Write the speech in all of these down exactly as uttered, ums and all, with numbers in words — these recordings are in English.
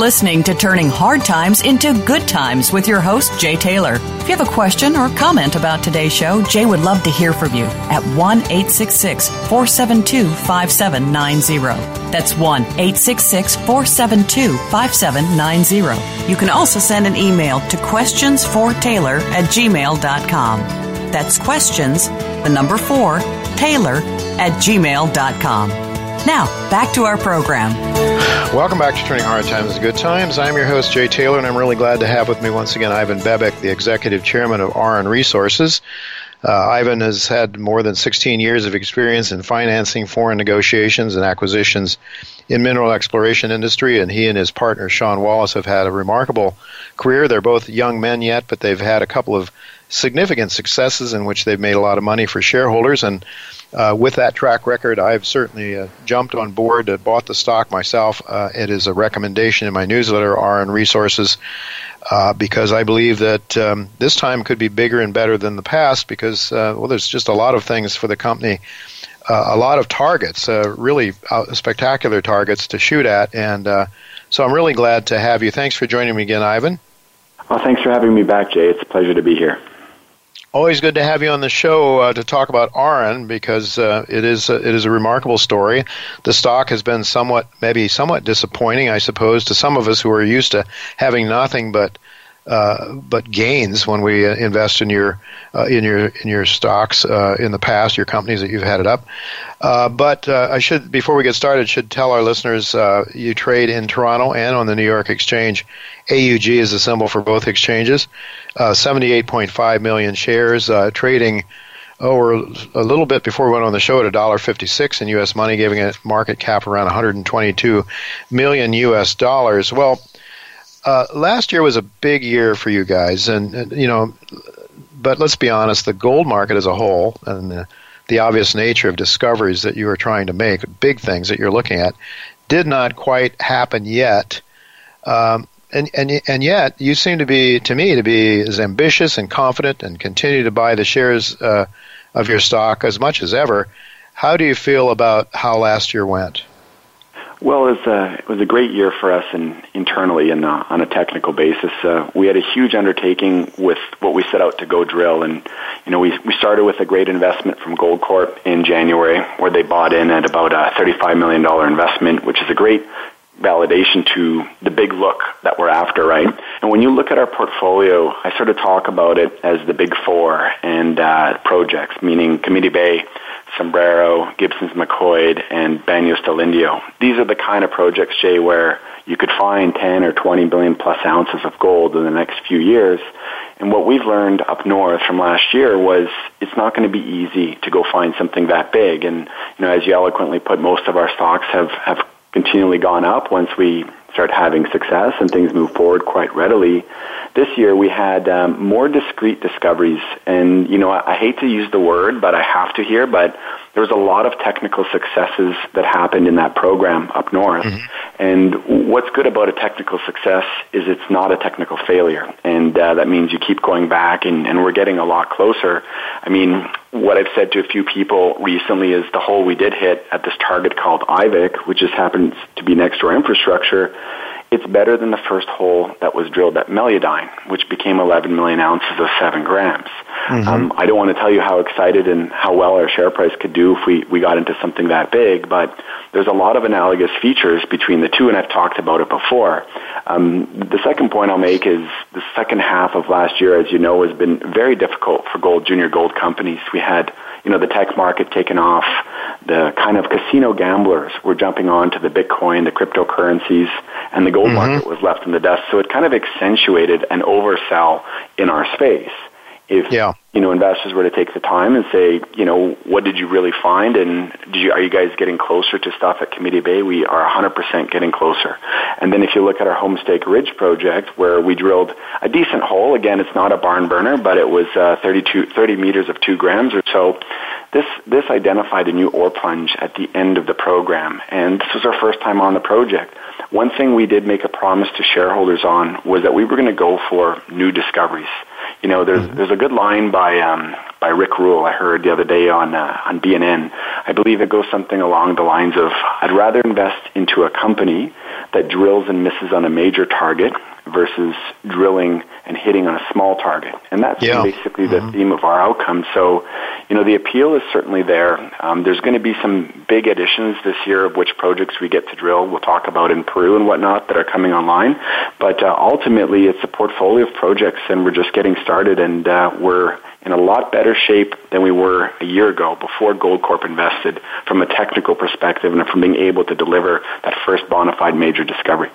listening to Turning Hard Times into Good Times with your host, Jay Taylor. If you have a question or comment about today's show, Jay would love to hear from you at one eight six six, four seven two, five seven nine zero. That's one eight six six, four seven two, five seven nine zero. You can also send an email to questions for taylor at gmail dot com. That's questions, the number four, Taylor at gmail dot com. Now, back to our program. Welcome back to Turning Hard Times into Good Times. I'm your host, Jay Taylor, and I'm really glad to have with me once again Ivan Bebek, the Executive Chairman of Auryn Resources. Uh, Ivan has had more than sixteen years of experience in financing, foreign negotiations, and acquisitions in mineral exploration industry, and he and his partner, Sean Wallace, have had a remarkable career. They're both young men yet, but they've had a couple of significant successes in which they've made a lot of money for shareholders, and uh, with that track record, I've certainly uh, jumped on board, uh, bought the stock myself. Uh, it is a recommendation in my newsletter, Auryn Resources, uh, because I believe that um, this time could be bigger and better than the past because, uh, well, there's just a lot of things for the company, uh, a lot of targets, uh, really uh, spectacular targets to shoot at, and uh, so I'm really glad to have you. Thanks for joining me again, Ivan. Well, thanks for having me back, Jay. It's a pleasure to be here. Always good to have you on the show uh, to talk about Auryn because uh, it is a, it is a remarkable story. The stock has been somewhat, maybe somewhat disappointing, I suppose, to some of us who are used to having nothing but uh, but gains when we uh, invest in your uh, in your in your stocks uh, in the past, your companies that you've headed up. Uh, but uh, I should, before we get started, should tell our listeners uh, you trade in Toronto and on the New York Exchange. A U G is the symbol for both exchanges. Uh, seventy-eight point five million shares, uh, trading over a little bit before we went on the show at one dollar fifty-six in U S money, giving a market cap around one hundred twenty-two million U S dollars. Well, uh, last year was a big year for you guys, and, and you know, but let's be honest, the gold market as a whole and the, the obvious nature of discoveries that you are trying to make, big things that you're looking at, did not quite happen yet. Um, And, and and yet, you seem to be, to me, to be as ambitious and confident and continue to buy the shares uh, of your stock as much as ever. How do you feel about how last year went? Well, it was a, it was a great year for us in, internally and uh, on a technical basis. Uh, we had a huge undertaking with what we set out to go drill. And, you know, we, we started with a great investment from Goldcorp in January where they bought in at about a thirty-five million dollars investment, which is a great validation to the big look that we're after, right? And when you look at our portfolio, I sort of talk about it as the big four and uh, projects, meaning Committee Bay, Sombrero, Gibson's McCoy, and Baños del Indio. These are the kind of projects, Jay, where you could find ten or twenty billion plus ounces of gold in the next few years. And what we've learned up north from last year was it's not going to be easy to go find something that big. And, you know, as you eloquently put, most of our stocks have, have continually gone up once we start having success and things move forward quite readily. This year we had um, more discrete discoveries, and, you know, I, I hate to use the word, but I have to here, but there was a lot of technical successes that happened in that program up north. Mm-hmm. And what's good about a technical success is it's not a technical failure, and uh, that means you keep going back, and, and we're getting a lot closer. I mean, what I've said to a few people recently is the hole we did hit at this target called I V I C, which just happens to be next to our infrastructure, it's better than the first hole that was drilled at Meliadine, which became eleven million ounces of seven grams. Mm-hmm. Um, I don't want to tell you how excited and how well our share price could do if we, we got into something that big, but there's a lot of analogous features between the two, and I've talked about it before. Um, the second point I'll make is the second half of last year, as you know, has been very difficult for gold, junior gold companies. We had, you know, the tech market taken off. The kind of casino gamblers were jumping on to the Bitcoin, the cryptocurrencies, and the gold mm-hmm. market was left in the dust. So it kind of accentuated an oversell in our space. If, yeah. you know, investors were to take the time and say, you know, what did you really find? And did you, are you guys getting closer to stuff at Committee Bay? We are one hundred percent getting closer. And then if you look at our Homestake Ridge project, where we drilled a decent hole, again, it's not a barn burner, but it was uh, thirty-two, thirty meters of two grams or so. This, this identified a new ore plunge at the end of the program, and this was our first time on the project. One thing we did make a promise to shareholders on was that we were going to go for new discoveries. You know, there's there's a good line by um, by Rick Rule I heard the other day on uh, on B N N. I believe it goes something along the lines of, I'd rather invest into a company that drills and misses on a major target versus drilling and hitting on a small target. And that's yeah. basically the mm-hmm. theme of our outcome. So, you know, the appeal is certainly there. Um, there's going to be some big additions this year of which projects we get to drill. We'll talk about in Peru and whatnot that are coming online. But uh, ultimately, it's a portfolio of projects, and we're just getting started, and uh, we're in a lot better shape than we were a year ago before Goldcorp invested from a technical perspective and from being able to deliver that first bona fide major discovery.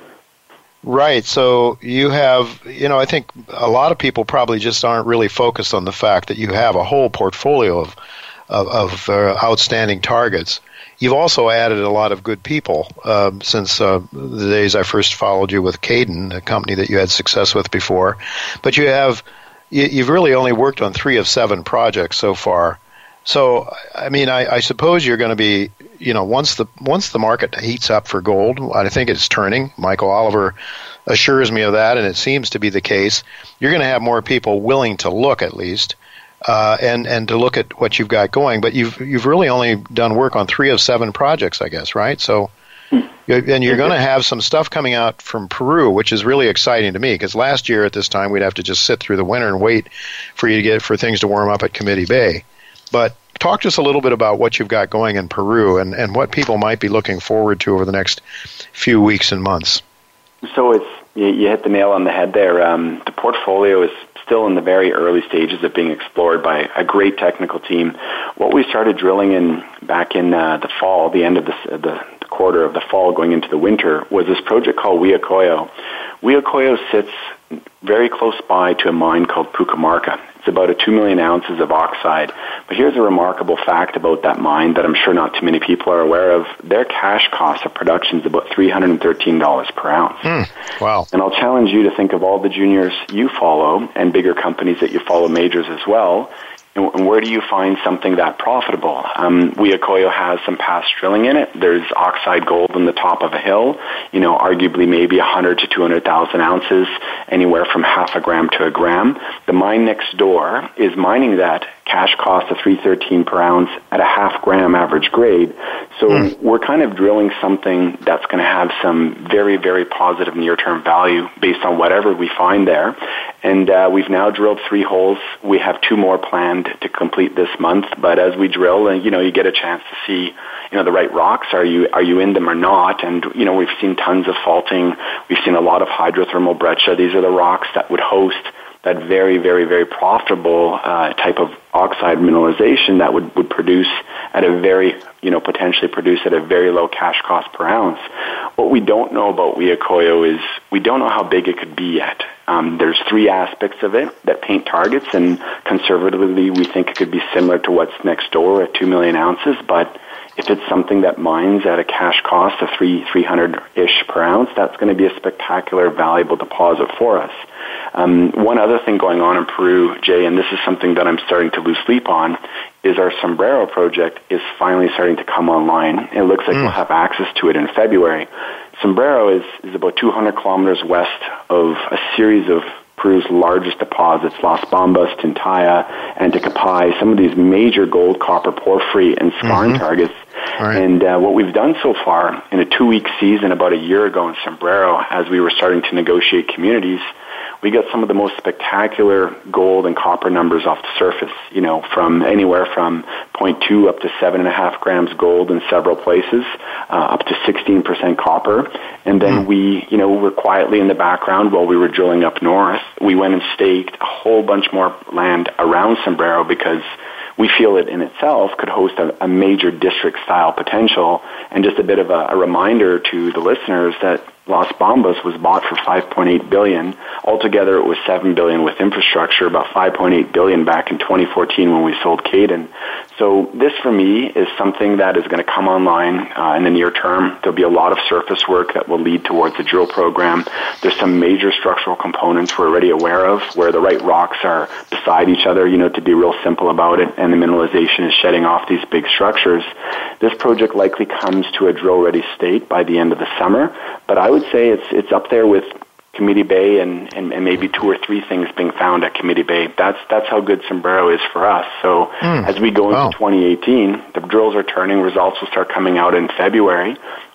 Right. So you have, you know, I think a lot of people probably just aren't really focused on the fact that you have a whole portfolio of of, of uh, outstanding targets. You've also added a lot of good people uh, since uh, the days I first followed you with Caden, a company that you had success with before. But you have, you, you've really only worked on three of seven projects so far. So, I mean, I, I suppose you're going to be, you know, once the once the market heats up for gold, I think it's turning. Michael Oliver assures me of that, and it seems to be the case. You're going to have more people willing to look, at least, uh, and and to look at what you've got going. But you've you've really only done work on three of seven projects, I guess, right? So, and you're going to have some stuff coming out from Peru, which is really exciting to me, because last year at this time we'd have to just sit through the winter and wait for you to get for things to warm up at Committee Bay. But talk to us a little bit about what you've got going in Peru and, and what people might be looking forward to over the next few weeks and months. So it's you, you hit the nail on the head there. Um, the portfolio is still in the very early stages of being explored by a great technical team. What we started drilling in back in uh, the fall, the end of the, the, the quarter of the fall going into the winter, was this project called Huillacoyo. Huillacoyo sits very close by to a mine called Pucamarca. It's about a two million ounces of oxide. But here's a remarkable fact about that mine that I'm sure not too many people are aware of. Their cash cost of production is about three hundred thirteen dollars per ounce. Mm, wow. And I'll challenge you to think of all the juniors you follow and bigger companies that you follow, majors as well. And where do you find something that profitable? Um, Huillacoyo has some past drilling in it. There's oxide gold on the top of a hill, you know, arguably maybe one hundred to two hundred thousand ounces, anywhere from half a gram to a gram. The mine next door is mining that cash cost of three hundred thirteen dollars per ounce at a half gram average grade. So mm. we're kind of drilling something that's going to have some very, very positive near-term value based on whatever we find there. And uh, we've now drilled three holes. We have two more planned to complete this month. But as we drill, uh, you know, you get a chance to see, you know, the right rocks. Are you are you in them or not? And, you know, we've seen tons of faulting. We've seen a lot of hydrothermal breccia. These are the rocks that would host that very, very, very profitable uh, type of oxide mineralization that would, would produce at a very, you know, potentially produce at a very low cash cost per ounce. What we don't know about Huillacoyo is we don't know how big it could be yet. Um, there's three aspects of it that paint targets, and conservatively we think it could be similar to what's next door at two million ounces, but if it's something that mines at a cash cost of three, 300-ish per ounce, that's going to be a spectacular, valuable deposit for us. Um, one other thing going on in Peru, Jay, and this is something that I'm starting to lose sleep on, is our Sombrero project is finally starting to come online. It looks like mm. we'll have access to it in February. Sombrero is, is about two hundred kilometers west of a series of Peru's largest deposits, Las Bambas, Tintaya, Anticapai, some of these major gold, copper, porphyry, and skarn mm-hmm. targets. Right. And uh, what we've done so far in a two-week season about a year ago in Sombrero, as we were starting to negotiate communities, we got some of the most spectacular gold and copper numbers off the surface, you know, from anywhere from zero point two up to seven point five grams gold in several places, uh, up to sixteen percent copper. And then mm. we, you know, were quietly in the background while we were drilling up north. We went and staked a whole bunch more land around Sombrero because we feel it in itself could host a, a major district-style potential. And just a bit of a, a reminder to the listeners that Las Bambas was bought for five point eight billion dollars. Altogether, it was seven billion dollars with infrastructure, about five point eight billion dollars back in twenty fourteen when we sold Caden. So this, for me, is something that is going to come online uh, in the near term. There'll be a lot of surface work that will lead towards the drill program. There's some major structural components we're already aware of where the right rocks are beside each other, you know, to be real simple about it, and the mineralization is shedding off these big structures. This project likely comes to a drill-ready state by the end of the summer, but I would say it's it's up there with Committee Bay and, and, and maybe two or three things being found at Committee Bay. That's that's how good Sombrero is for us. So mm, as we go into wow. twenty eighteen, the drills are turning, results will start coming out in February.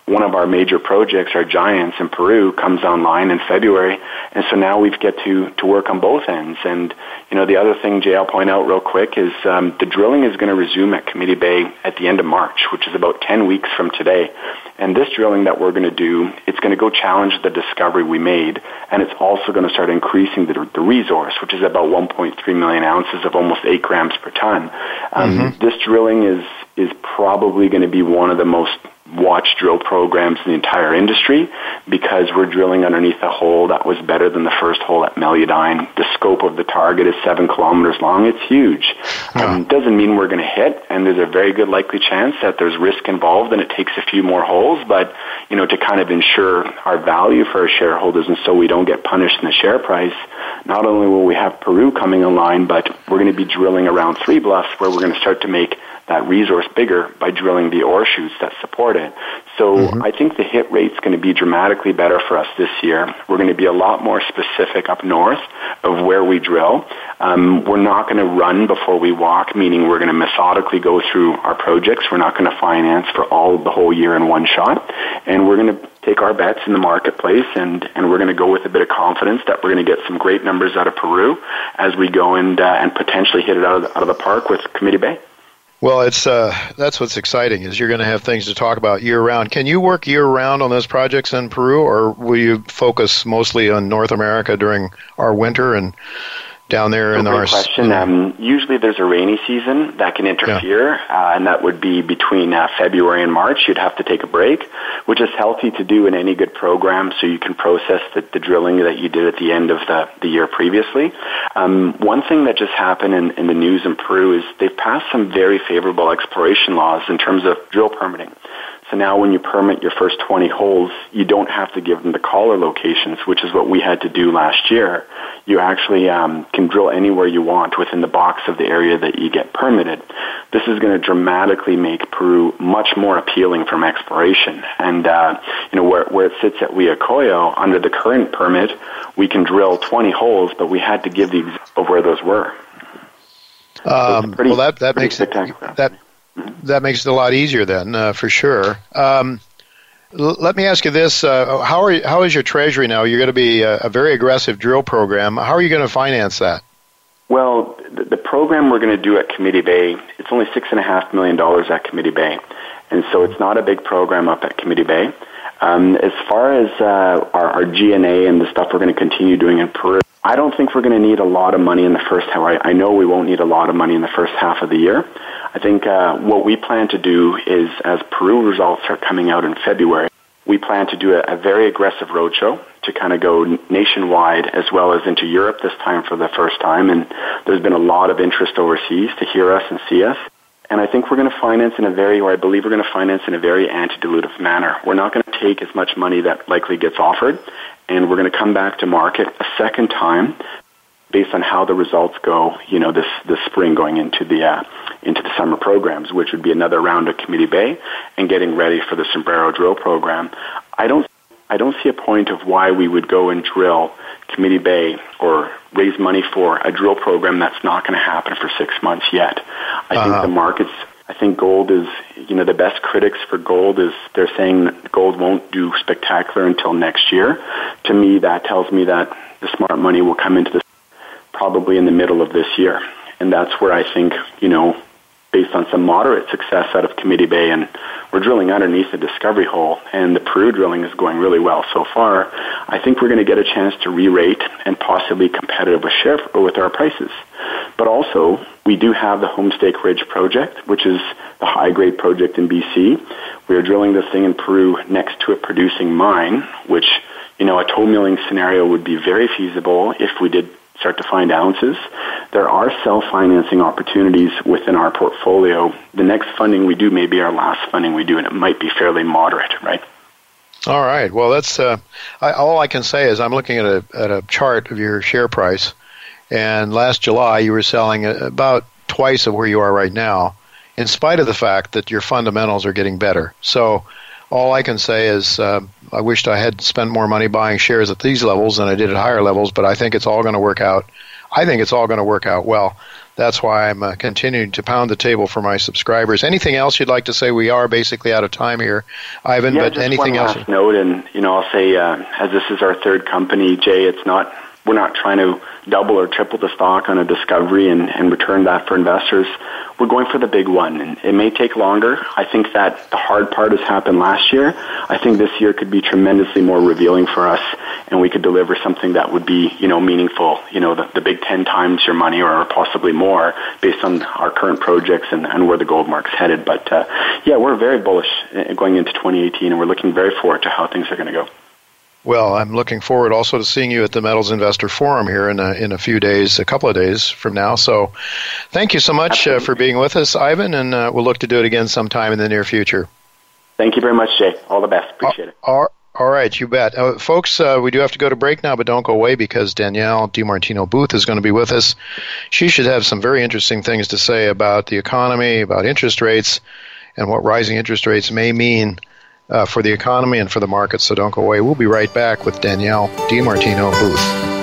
one of our major projects, our Giants in Peru, comes online in February, and so now we get to, to work on both ends. And, you know, the other thing, Jay, I'll point out real quick is um, the drilling is going to resume at Committee Bay at the end of March, which is about ten weeks from today. And this drilling that we're going to do, it's going to go challenge the discovery we made, and it's also going to start increasing the, the resource, which is about one point three million ounces of almost eight grams per ton. Um, mm-hmm. This drilling is is probably going to be one of the most watched drill programs in the entire industry because we're drilling underneath a hole that was better than the first hole at Meliadine. The scope of the target is seven kilometers long. It's huge. Yeah. Um, doesn't mean we're going to hit, and there's a very good likely chance that there's risk involved and it takes a few more holes, but, you know, to kind of ensure our value for our shareholders and so we don't get punished in the share price, not only will we have Peru coming online, but we're going to be drilling around Three Bluffs where we're going to start to make that resource bigger by drilling the ore chutes that support it. So mm-hmm. I think the hit rate's going to be dramatically better for us this year. We're going to be a lot more specific up north of where we drill. Um, we're not going to run before we walk, meaning we're going to methodically go through our projects. We're not going to finance for all of the whole year in one shot. And we're going to take our bets in the marketplace, and, and we're going to go with a bit of confidence that we're going to get some great numbers out of Peru as we go and, uh, and potentially hit it out of, the, out of the park with Committee Bay. Well, it's uh, that's what's exciting is you're going to have things to talk about year-round. Can you work year-round on those projects in Peru, or will you focus mostly on North America during our winter and down there in the our... question. Um, usually there's a rainy season that can interfere, yeah. uh, and that would be between uh, February and March. You'd have to take a break, which is healthy to do in any good program so you can process the, the drilling that you did at the end of the, the year previously. Um, one thing that just happened in, in the news in Peru is they've passed some very favorable exploration laws in terms of drill permitting. So now when you permit your first twenty holes, you don't have to give them the collar locations, which is what we had to do last year. You actually um, can drill anywhere you want within the box of the area that you get permitted. This is going to dramatically make Peru much more appealing from exploration. And, uh, you know, where, where it sits at Huillacoyo, under the current permit, we can drill twenty holes, but we had to give the example of where those were. Um, so pretty, well, that, that makes it... That, That makes it a lot easier then, uh, for sure. Um, l- let me ask you this: uh, how are you, how is your treasury now? You're going to be a, a very aggressive drill program. How are you going to finance that? Well, the, the program we're going to do at Committee Bay, it's only six and a half million dollars at Committee Bay, and so it's not a big program up at Committee Bay. Um, as far as uh, our, our G and A and the stuff we're going to continue doing in Peru, I don't think we're going to need a lot of money in the first half. I, I know we won't need a lot of money in the first half of the year. I think uh, what we plan to do is, as Peru results are coming out in February, we plan to do a, a very aggressive roadshow to kind of go nationwide as well as into Europe this time for the first time. And there's been a lot of interest overseas to hear us and see us. And I think we're going to finance in a very, or I believe we're going to finance in a very anti-dilutive manner. We're not going to take as much money that likely gets offered, and we're going to come back to market a second time based on how the results go, you know, this, this spring going into the, uh, into the summer programs, which would be another round of Committee Bay and getting ready for the Sombrero drill program. I don't, I don't see a point of why we would go and drill Committee Bay or raise money for a drill program that's not going to happen for six months yet. I uh-huh. think the markets, I think gold is, you know, the best critics for gold is they're saying that gold won't do spectacular until next year. To me, that tells me that the smart money will come into this probably in the middle of this year. And that's where I think, you know, based on some moderate success out of Committee Bay, and we're drilling underneath the discovery hole, and the Peru drilling is going really well so far, I think we're going to get a chance to re-rate and possibly competitive with share with our prices. But also, we do have the Homestake Ridge project, which is the high-grade project in B C. We are drilling this thing in Peru next to a producing mine, which, you know, a toll milling scenario would be very feasible if we did start to find ounces. There are self-financing opportunities within our portfolio. The next funding we do may be our last funding we do, and it might be fairly moderate, right? All right. Well, that's uh, I, all I can say is I'm looking at a at a chart of your share price, and last July you were selling about twice of where you are right now, in spite of the fact that your fundamentals are getting better. So all I can say is uh, I wished I had spent more money buying shares at these levels than I did at higher levels, but I think it's all going to work out. I think it's all going to work out well. that's why I'm uh, continuing to pound the table for my subscribers. Anything else you'd like to say? We are basically out of time here, Ivan, yeah, but just anything one else? last note, and, you know, I'll say, uh, as this is our third company, Jay, it's not, we're not trying to double or triple the stock on a discovery and, and return that for investors. We're going for the big one, and it may take longer. I think that the hard part has happened last year. I think this year could be tremendously more revealing for us, and we could deliver something that would be, you know, meaningful, you know, the, the big ten times your money or possibly more based on our current projects and, and where the gold market's headed. But, uh, yeah, we're very bullish going into twenty eighteen, and we're looking very forward to how things are going to go. Well, I'm looking forward also to seeing you at the Metals Investor Forum here in a, in a few days, a couple of days from now. So thank you so much uh, for being with us, Ivan, and uh, we'll look to do it again sometime in the near future. Thank you very much, Jay. All the best. Appreciate it. All, all right, you bet. Uh, folks, uh, we do have to go to break now, but don't go away because Danielle DiMartino Booth is going to be with us. She should have some very interesting things to say about the economy, about interest rates, and what rising interest rates may mean Uh, for the economy and for the market, so don't go away. We'll be right back with Danielle DiMartino Booth.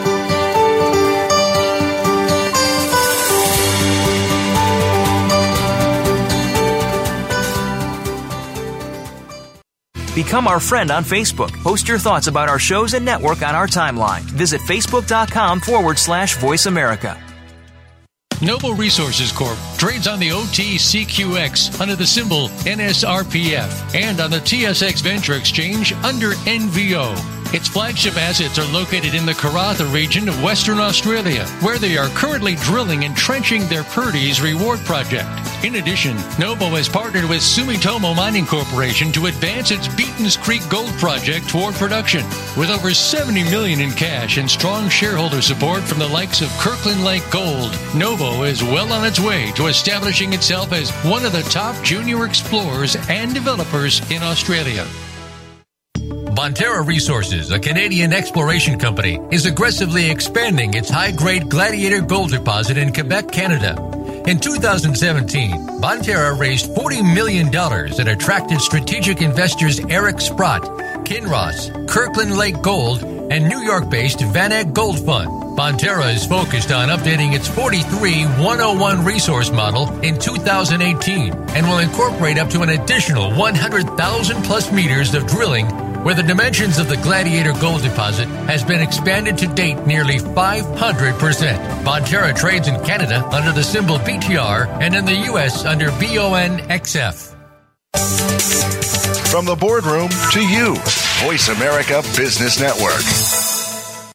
Become our friend on Facebook. Post your thoughts about our shows and network on our timeline. Visit facebook.com forward slash Voice America. Noble Resources Corp trades on the O T C Q X under the symbol N S R P F and on the T S X Venture Exchange under N V O. Its flagship assets are located in the Karratha region of Western Australia, where they are currently drilling and trenching their Purdy's Reward project. In addition, Noble has partnered with Sumitomo Mining Corporation to advance its Beaton's Creek Gold project toward production. With over seventy million dollars in cash and strong shareholder support from the likes of Kirkland Lake Gold, Noble is well on its way to establishing itself as one of the top junior explorers and developers in Australia. Bonterra Resources, a Canadian exploration company, is aggressively expanding its high-grade Gladiator gold deposit in Quebec, Canada. In two thousand seventeen, Bonterra raised forty million dollars and attracted strategic investors Eric Sprott, Kinross, Kirkland Lake Gold, and New York-based Van Eck Gold Fund. Bonterra is focused on updating its forty-three one oh one resource model in two thousand eighteen and will incorporate up to an additional one hundred thousand plus meters of drilling, where the dimensions of the Gladiator gold deposit has been expanded to date nearly five hundred percent. Bonterra trades in Canada under the symbol B T R and in the U S under B O N X F. From the boardroom to you, Voice America Business Network.